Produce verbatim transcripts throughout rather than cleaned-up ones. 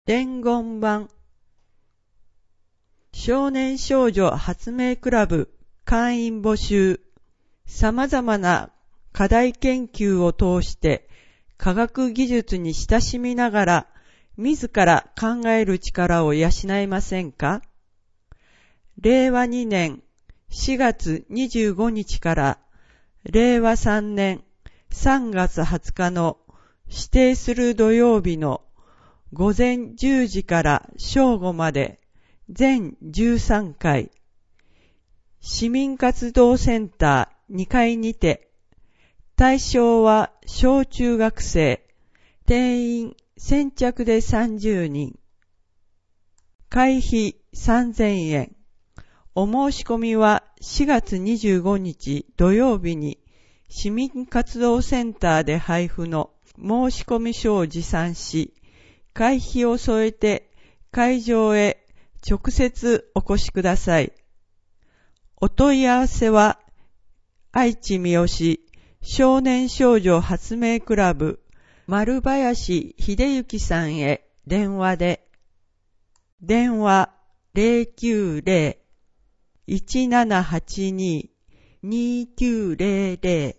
伝言版少年少女発明クラブ会員募集。様々な課題研究を通して科学技術に親しみながら自ら考える力を養いませんか？れいわにねんしがつにじゅうごにちかられいわさんねんさんがつはつかの指定する土曜日のごぜんじゅうじから正午まで全じゅうさんかい、市民活動センターにかいにて、対象は小中学生、定員先着でさんじゅうにん、会費さんぜんえん、お申し込みはしがつにじゅうごにち土曜日に市民活動センターで配布の申し込み書を持参し、会費を添えて会場へ直接お越しください。お問い合わせは、愛知三好少年少女発明クラブ丸林秀幸さんへ電話で、電話 ゼロきゅうゼロ いちななはちに にきゅうゼロゼロ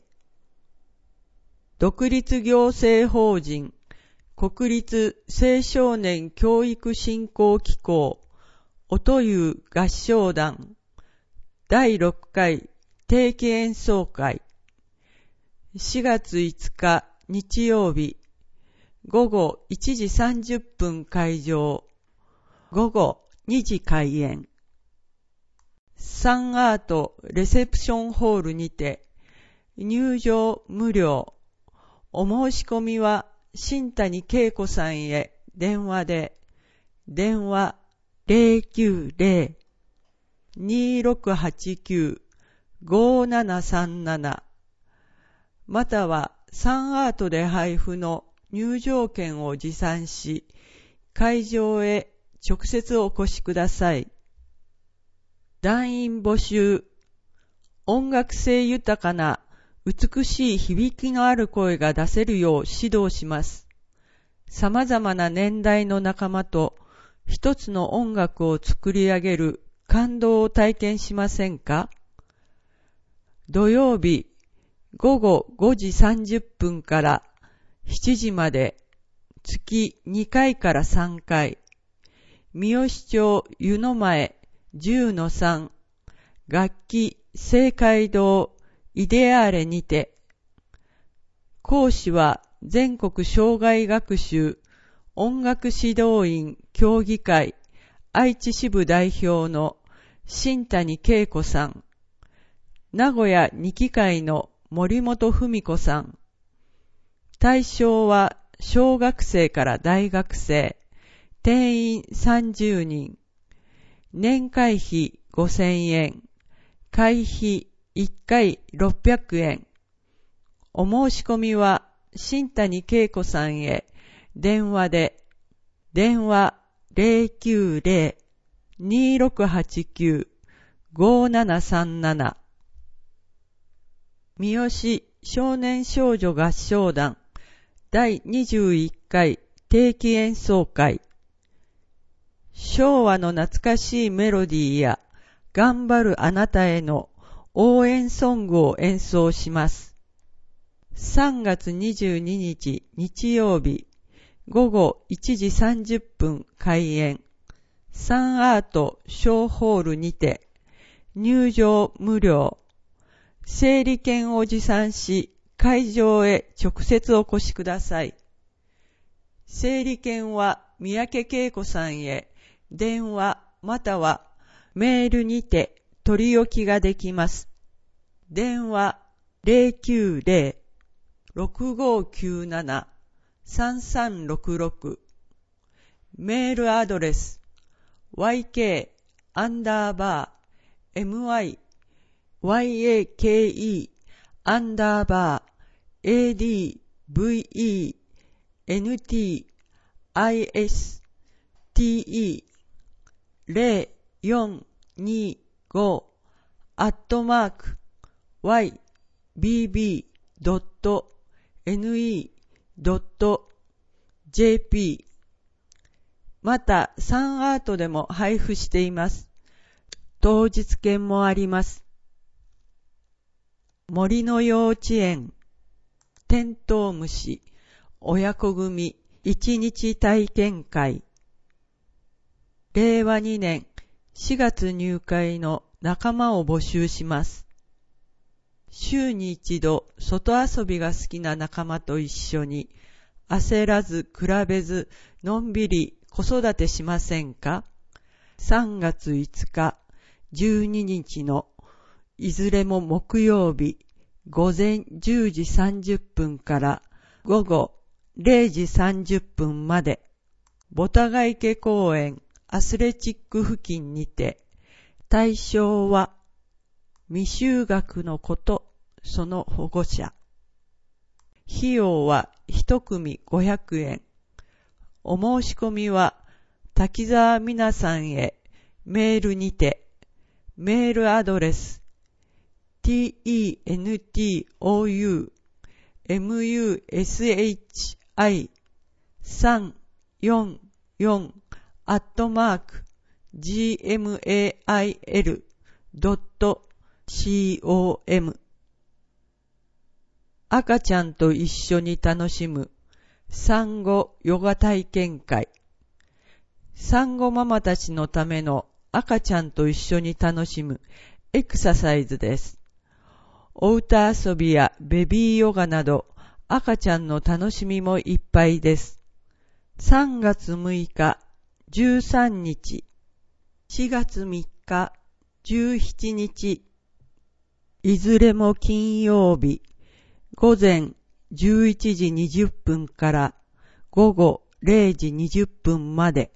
独立行政法人国立青少年教育振興機構音遊合唱団だいろっかい定期演奏会しがついつか日曜日ごごいちじさんじゅっぷん開場ごごにじ開演サンアートレセプションホールにて入場無料お申し込みは新谷恵子さんへ電話で、電話 ゼロきゅうゼロ にろくはちきゅう ごななさんなな またはサンアートで配布の入場券を持参し、会場へ直接お越しください。団員募集。音楽性豊かな美しい響きのある声が出せるよう指導します。様々な年代の仲間と一つの音楽を作り上げる感動を体験しませんか？土曜日ごごごじさんじゅっぷんからしちじまで月にかいからさんかい、三好町湯の前 じゅうのさん 楽器正会堂イデアーレにて、講師は全国障害学習音楽指導員協議会愛知支部代表の新谷恵子さん、名古屋にき会の森本文子さん。対象は小学生から大学生、定員さんじゅうにん、年会費ごせんえん、会費いっかいろっぴゃくえん。お申し込みは新谷恵子さんへ電話で、電話 ゼロきゅうゼロ にろくはちきゅう ごななさんなな 三好少年少女合唱団だいにじゅういっかい定期演奏会。昭和の懐かしいメロディーや頑張るあなたへの応援ソングを演奏します。さんがつにじゅうににち日曜日ごごいちじさんじゅっぷん開演サンアート小ホールにて入場無料整理券を持参し会場へ直接お越しください。整理券は三宅恵子さんへ電話またはメールにて取り置きができます。電話 ゼロきゅうゼロ ろくごきゅうなな さんさんろくろく メールアドレス ワイケー アンダーバー エムワイ ワイエーケーイー アンダーバー エーディーブイイーエヌティーアイエスティーゼロよんにご アットマーク ワイビービー ドット エヌイー ドット ジェーピーまたサンアートでも配布しています。当日券もあります。森の幼稚園、テントウムシ、親子組一日体験会。れいわにねんしがつ入会の仲間を募集します。週に一度外遊びが好きな仲間と一緒に焦らず比べずのんびり子育てしませんか？さんがついつか、じゅうににちのいずれも木曜日ごぜんじゅうじさんじゅっぷんからごごれいじさんじゅっぷんまでボタガ池公園アスレチック付近にて、対象は未就学の子とその保護者。費用は一組ごひゃくえん。お申し込みは滝沢みなさんへメールにて、メールアドレス テントウムシ さんよんよん アットマーク ジーエムエーアイエル ドット コム 赤ちゃんと一緒に楽しむ産後ヨガ体験会。産後ママたちのための赤ちゃんと一緒に楽しむエクササイズです。お歌遊びやベビーヨガなど赤ちゃんの楽しみもいっぱいです。さんがつむいか、じゅうさんにち、しがつみっか、じゅうしちにち、いずれも金曜日、ごぜんじゅういちじにじゅっぷんからごごれいじにじゅっぷんまで、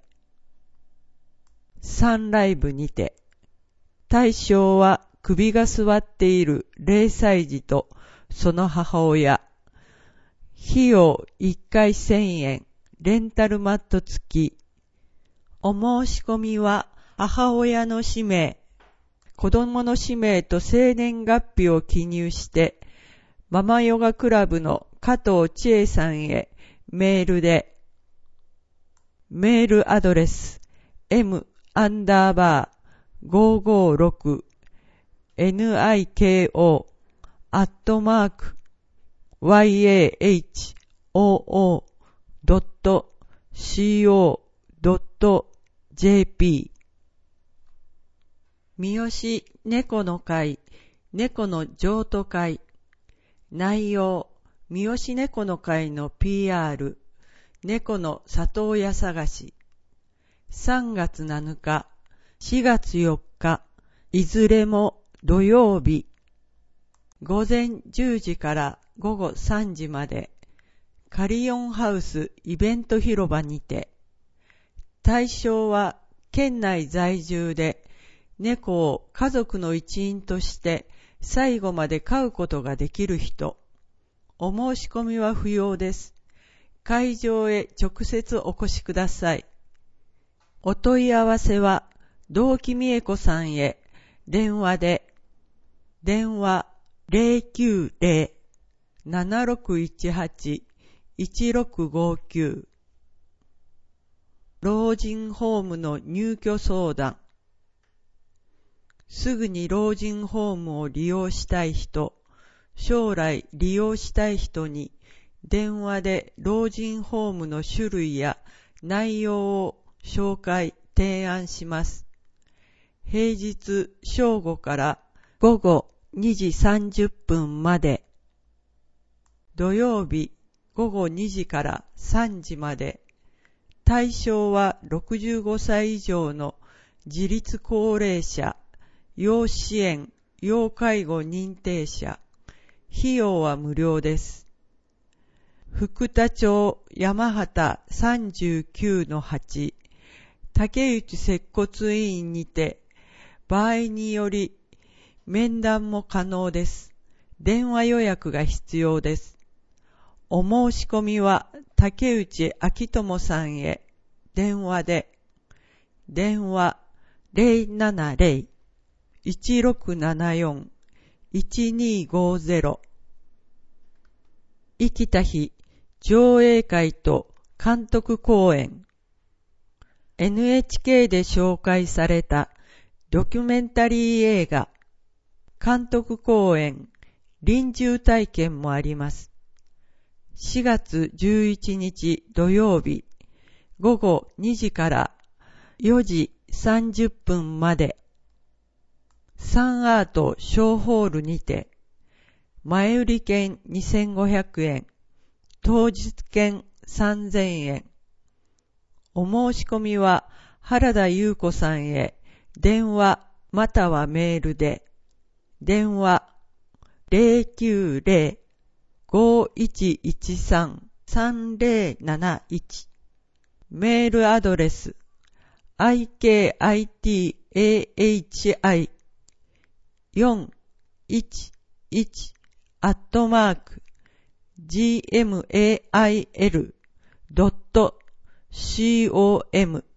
サンライブにて、対象は首が座っているれいさい児とその母親。費用いっかいせんえん、レンタルマット付き。お申し込みは母親の氏名、子供の氏名と生年月日を記入して、ママヨガクラブの加藤千恵さんへメールで、メールアドレス m アンダーバーごーごーろく ニコ アットマーク ワイエーエイチオーオー ドット コ ドット ジェーピー 三好猫の会、猫の譲渡会。内容、三好猫の会の ピーアール、猫の里親探し。さんがつなのか、しがつよっか、いずれも土曜日、ごぜんじゅうじからごごさんじまで、カリオンハウスイベント広場にて、対象は県内在住で猫を家族の一員として最後まで飼うことができる人。お申し込みは不要です。会場へ直接お越しください。お問い合わせは同期美恵子さんへ電話で、電話 ゼロきゅうゼロ ななろくいちはち いちろくごきゅう。老人ホームの入居相談。すぐに老人ホームを利用したい人、将来利用したい人に電話で老人ホームの種類や内容を紹介、提案します。平日正午からごごにじさんじゅっぷんまで、土曜日ごごにじからさんじまで、対象はろくじゅうごさい以上の自立高齢者、要支援、要介護認定者。費用は無料です。福田町山畑 さんじゅうきゅうのはち 竹内接骨院にて、場合により面談も可能です。電話予約が必要です。お申し込みは竹内昭友さんへ電話で、電話 ゼロななゼロ いちろくななよん いちにごゼロ。生きた日上映会と監督公演。 エヌエイチケー で紹介されたドキュメンタリー映画、監督講演、臨終体験もあります。しがつじゅういちにち土曜日、ごごにじからよじさんじゅっぷんまで、サンアート小ホールにて、前売り券にせんごひゃくえん、当日券さんぜんえん。お申し込みは原田優子さんへ電話またはメールで、電話 ゼロきゅうゼロ ごいちいちさん さんゼロなないち、メールアドレス アイケーアイティーエーエイチアイよんいちいち アットマーク ジーエムエーアイエル ドット コム